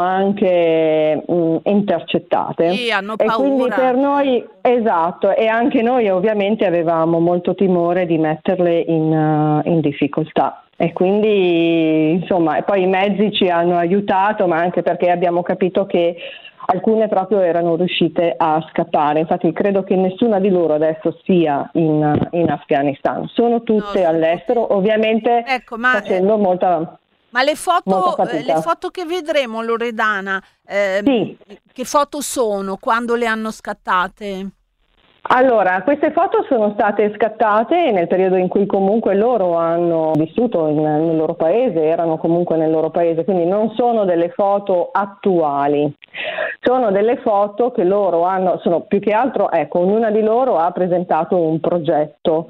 anche mh, intercettate. Sì, hanno e paura. quindi per noi, esatto, e anche noi ovviamente avevamo molto timore di metterle in, uh, in difficoltà. E quindi insomma, e poi i mezzi ci hanno aiutato, ma anche perché abbiamo capito che alcune proprio erano riuscite a scappare, infatti credo che nessuna di loro adesso sia in, in Afghanistan, sono tutte no, all'estero, ovviamente ecco, ma, facendo molta Ma le foto, molta fatica. le foto che vedremo, Loredana, eh, sì. che foto sono, quando le hanno scattate? Allora, queste foto sono state scattate nel periodo in cui comunque loro hanno vissuto in, nel loro paese, erano comunque nel loro paese, quindi non sono delle foto attuali, sono delle foto che loro hanno, sono più che altro, ecco, ognuna di loro ha presentato un progetto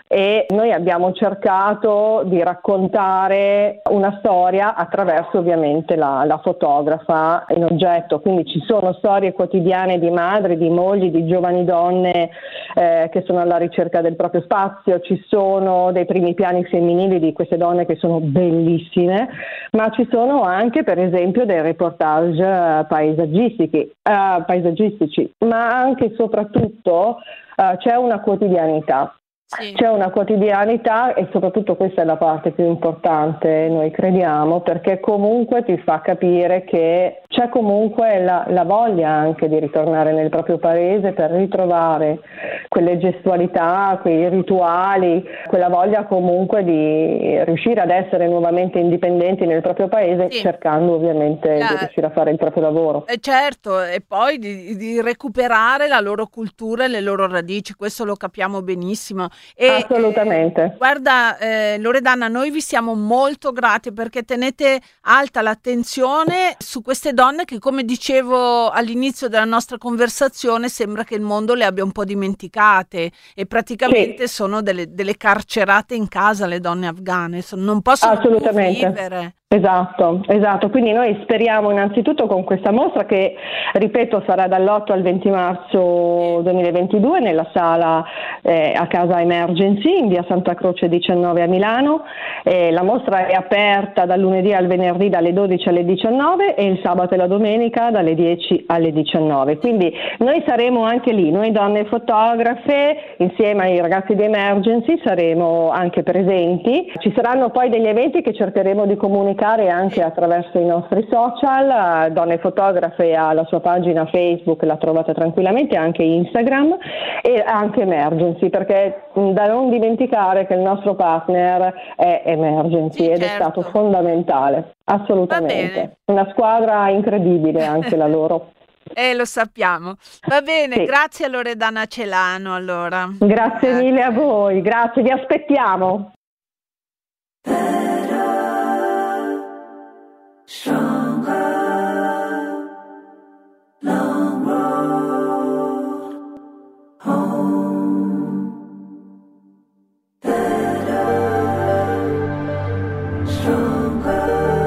e noi abbiamo cercato di raccontare una storia attraverso ovviamente la, la fotografa in oggetto, quindi ci sono storie quotidiane di madri, di mogli, di giovani donne eh, che sono alla ricerca del proprio spazio, ci sono dei primi piani femminili di queste donne che sono bellissime, ma ci sono anche per esempio dei reportage eh, paesaggistici, eh, paesaggistici, ma anche e soprattutto eh, c'è una quotidianità. Sì. C'è una quotidianità e soprattutto questa è la parte più importante, noi crediamo, perché comunque ti fa capire che c'è comunque la, la voglia anche di ritornare nel proprio paese per ritrovare quelle gestualità, quei rituali, quella voglia comunque di riuscire ad essere nuovamente indipendenti nel proprio paese, sì. cercando ovviamente la... di riuscire a fare il proprio lavoro. Eh certo, e poi di, di recuperare la loro cultura e le loro radici, questo lo capiamo benissimo. E, assolutamente. Eh, guarda eh, Loredana, noi vi siamo molto grati perché tenete alta l'attenzione su queste donne che, come dicevo all'inizio della nostra conversazione, sembra che il mondo le abbia un po' dimenticate e praticamente sì. sono delle, delle carcerate in casa le donne afghane, non possono più vivere. Esatto, esatto, quindi noi speriamo innanzitutto con questa mostra che, ripeto, sarà dall'otto al venti marzo duemilaventidue nella sala eh, a Casa Emergency in via Santa Croce diciannove a Milano. Eh, la mostra è aperta dal lunedì al venerdì dalle dodici alle diciannove e il sabato e la domenica dalle dieci alle diciannove, quindi noi saremo anche lì, noi donne fotografe insieme ai ragazzi di Emergency saremo anche presenti. Ci saranno poi degli eventi che cercheremo di comunicare anche attraverso i nostri social. Donne Fotografe ha la sua pagina Facebook, la trovate tranquillamente, anche Instagram e anche Emergency, perché da non dimenticare che il nostro partner è Emergency sì, ed certo. è stato fondamentale, assolutamente. Una squadra incredibile anche la loro. Eh, lo sappiamo. Va bene, sì. Grazie a Loredana Celano allora. Grazie eh. mille a voi, grazie, vi aspettiamo. Stronger, long road home. Better, stronger,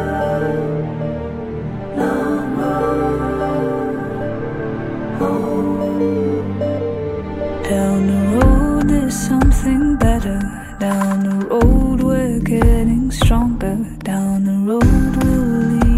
long road home. Down the road there's something better. Down the road we're getting stronger. Down the road we'll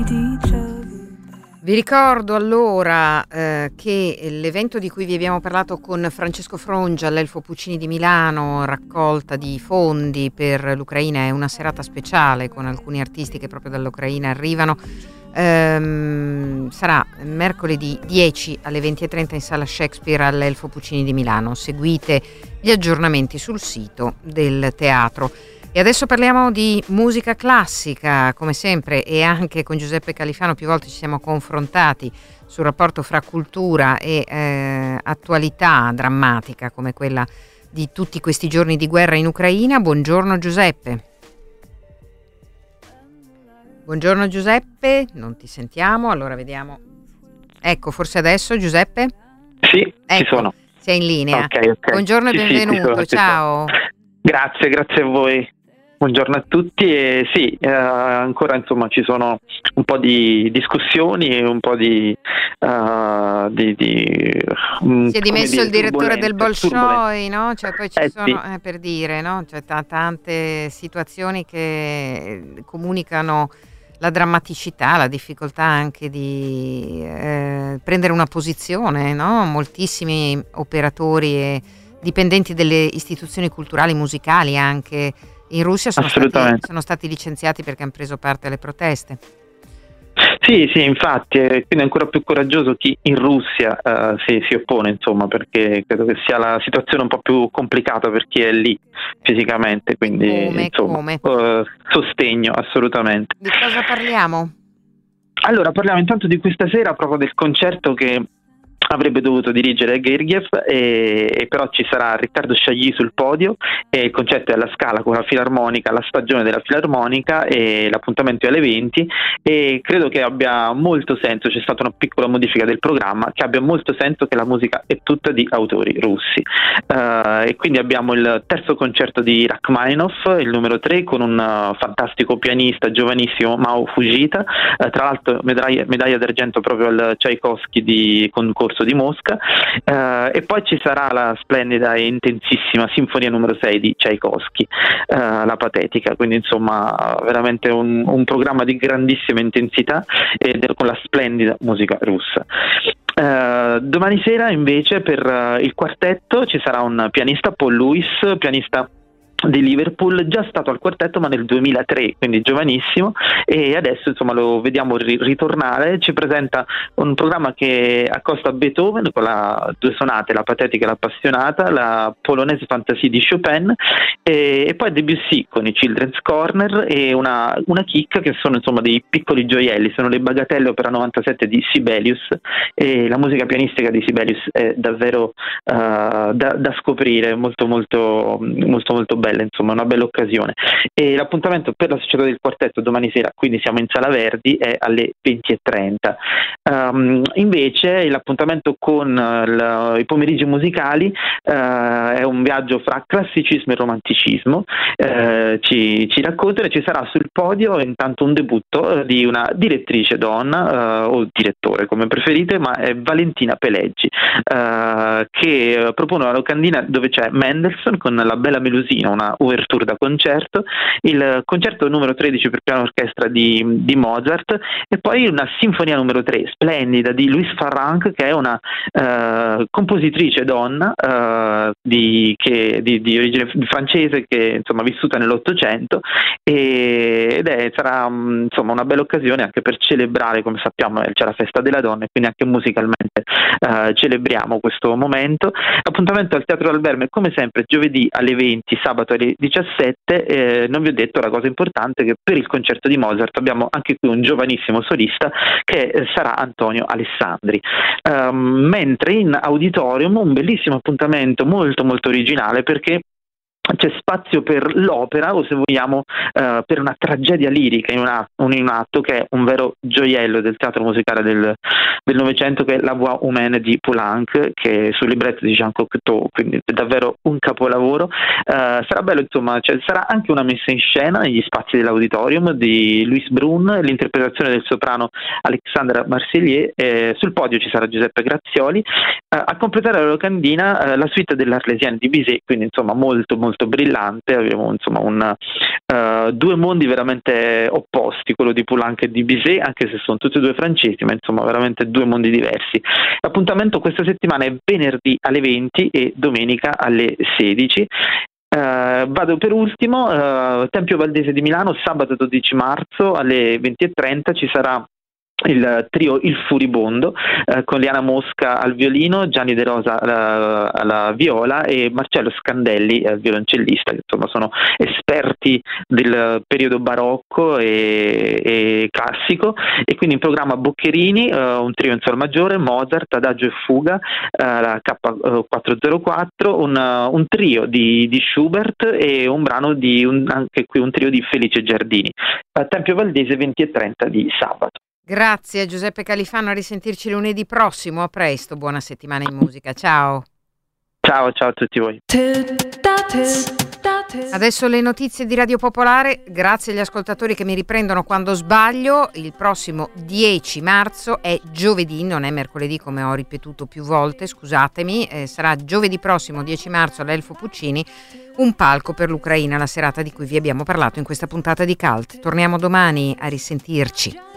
Vi ricordo allora eh, che l'evento di cui vi abbiamo parlato con Francesco Frongia all'Elfo Puccini di Milano, raccolta di fondi per l'Ucraina, è una serata speciale con alcuni artisti che proprio dall'Ucraina arrivano. Ehm, sarà mercoledì dieci alle venti e trenta in sala Shakespeare all'Elfo Puccini di Milano. Seguite gli aggiornamenti sul sito del teatro. E adesso parliamo di musica classica, come sempre, e anche con Giuseppe Califano più volte ci siamo confrontati sul rapporto fra cultura e eh, attualità drammatica come quella di tutti questi giorni di guerra in Ucraina. Buongiorno Giuseppe. Buongiorno Giuseppe, non ti sentiamo, allora vediamo. Ecco, forse adesso Giuseppe? Sì, ecco, ci sono. Sei in linea. Okay, okay. Buongiorno e sì, benvenuto, sì, ciao. Grazie, grazie a voi. Buongiorno a tutti e sì, eh, ancora insomma ci sono un po' di discussioni e un po' di... Uh, di, di um, si è dimesso il direttore del Bolshoi, no? Cioè poi ci eh, sono, sì. eh, per dire, no? Cioè t- tante situazioni che comunicano la drammaticità, la difficoltà anche di eh, prendere una posizione, no? Moltissimi operatori e dipendenti delle istituzioni culturali, musicali anche in Russia sono stati, sono stati licenziati perché hanno preso parte alle proteste. Sì, sì, infatti, è quindi ancora più coraggioso chi in Russia uh, si, si oppone, insomma, perché credo che sia la situazione un po' più complicata per chi è lì fisicamente, quindi come, insomma, come? Uh, sostegno assolutamente. Di cosa parliamo? Allora, parliamo intanto di questa sera proprio del concerto che avrebbe dovuto dirigere Gergiev e, e però ci sarà Riccardo Chailly sul podio e il concerto è alla Scala con la Filarmonica, la stagione della Filarmonica e l'appuntamento è alle venti e credo che abbia molto senso, c'è stata una piccola modifica del programma, che abbia molto senso che la musica è tutta di autori russi uh, e quindi abbiamo il terzo concerto di Rachmaninov, il numero tre, con un uh, fantastico pianista giovanissimo Mao Fujita, uh, tra l'altro medaglia, medaglia d'argento proprio al Tchaikovsky di concorso di Mosca, uh, e poi ci sarà la splendida e intensissima Sinfonia numero sei di Tchaikovsky, uh, la Patetica, quindi insomma veramente un, un programma di grandissima intensità e con la splendida musica russa. Uh, domani sera invece per uh, il quartetto ci sarà un pianista, Paul Lewis, pianista di Liverpool, già stato al quartetto ma nel duemilatré, quindi giovanissimo, e adesso insomma lo vediamo ri- ritornare. Ci presenta un programma che accosta Beethoven con la due sonate, la Patetica e l'Appassionata, la Polonese Fantasie di Chopin e, e poi Debussy con i Children's Corner e una, una chicca che sono insomma dei piccoli gioielli, sono le Bagatelle opera novantasette di Sibelius e la musica pianistica di Sibelius è davvero uh, da, da scoprire, molto molto molto molto bella. bella, insomma una bella occasione. E l'appuntamento per la Società del Quartetto domani sera, quindi siamo in Sala Verdi, è alle venti e trenta. Um, invece l'appuntamento con uh, i pomeriggi musicali uh, è un viaggio fra classicismo e romanticismo. Uh, ci, ci raccontano, ci sarà sul podio intanto un debutto uh, di una direttrice donna uh, o direttore come preferite, ma è Valentina Peleggi, uh, che propone una locandina dove c'è Mendelssohn con La Bella Melusina, una ouverture da concerto, il concerto numero tredici per piano orchestra di, di Mozart, e poi una sinfonia numero tre splendida di Louise Farranc, che è una uh, compositrice donna uh, di, che, di, di origine francese, che insomma vissuta nell'Ottocento, e, ed è, sarà um, insomma una bella occasione anche per celebrare, come sappiamo c'è la festa della donna e quindi anche musicalmente uh, celebriamo questo momento. Appuntamento al Teatro Dal Verme come sempre giovedì alle venti, sabato alle diciassette. Eh, non vi ho detto la cosa importante, che per il concerto di Mozart abbiamo anche qui un giovanissimo solista che eh, sarà Antonio Alessandri. Um, mentre in auditorium un bellissimo appuntamento molto molto originale, perché c'è spazio per l'opera, o se vogliamo uh, per una tragedia lirica in un, atto, in un atto che è un vero gioiello del teatro musicale del Novecento, che è La Voix Humaine di Poulenc, che è sul libretto di Jean Cocteau, quindi è davvero un capolavoro. Uh, sarà bello, insomma, cioè, sarà anche una messa in scena negli spazi dell'auditorium di Louis Brun, l'interpretazione del soprano Alexandra Marsellier, eh, sul podio ci sarà Giuseppe Grazioli, uh, a completare la locandina uh, la suite dell'Arlésienne di Bizet, quindi insomma molto molto brillante. Abbiamo insomma un, uh, due mondi veramente opposti, quello di Poulenc e di Bizet, anche se sono tutti e due francesi, ma insomma veramente due mondi diversi. L'appuntamento questa settimana è venerdì alle venti e domenica alle sedici. Uh, vado per ultimo, uh, Tempio Valdese di Milano, sabato dodici marzo alle venti e trenta ci sarà il trio Il Furibondo, eh, con Liana Mosca al violino, Gianni De Rosa alla, alla viola e Marcello Scandelli al violoncellista, che insomma sono esperti del periodo barocco e, e classico. E quindi in programma Boccherini, eh, un trio in sol maggiore, Mozart, Adagio e Fuga, eh, la K quattrocentoquattro, un, un trio di, di Schubert e un brano di un, anche qui un trio di Felice Giardini. A Tempio Valdese venti e trenta di sabato. Grazie Giuseppe Califano, a risentirci lunedì prossimo, a presto, buona settimana in musica, ciao. Ciao, ciao a tutti voi. Adesso le notizie di Radio Popolare, grazie agli ascoltatori che mi riprendono quando sbaglio. Il prossimo dieci marzo è giovedì, non è mercoledì come ho ripetuto più volte, scusatemi, eh, sarà giovedì prossimo dieci marzo all'Elfo Puccini, un palco per l'Ucraina, la serata di cui vi abbiamo parlato in questa puntata di Cult. Torniamo domani, a risentirci.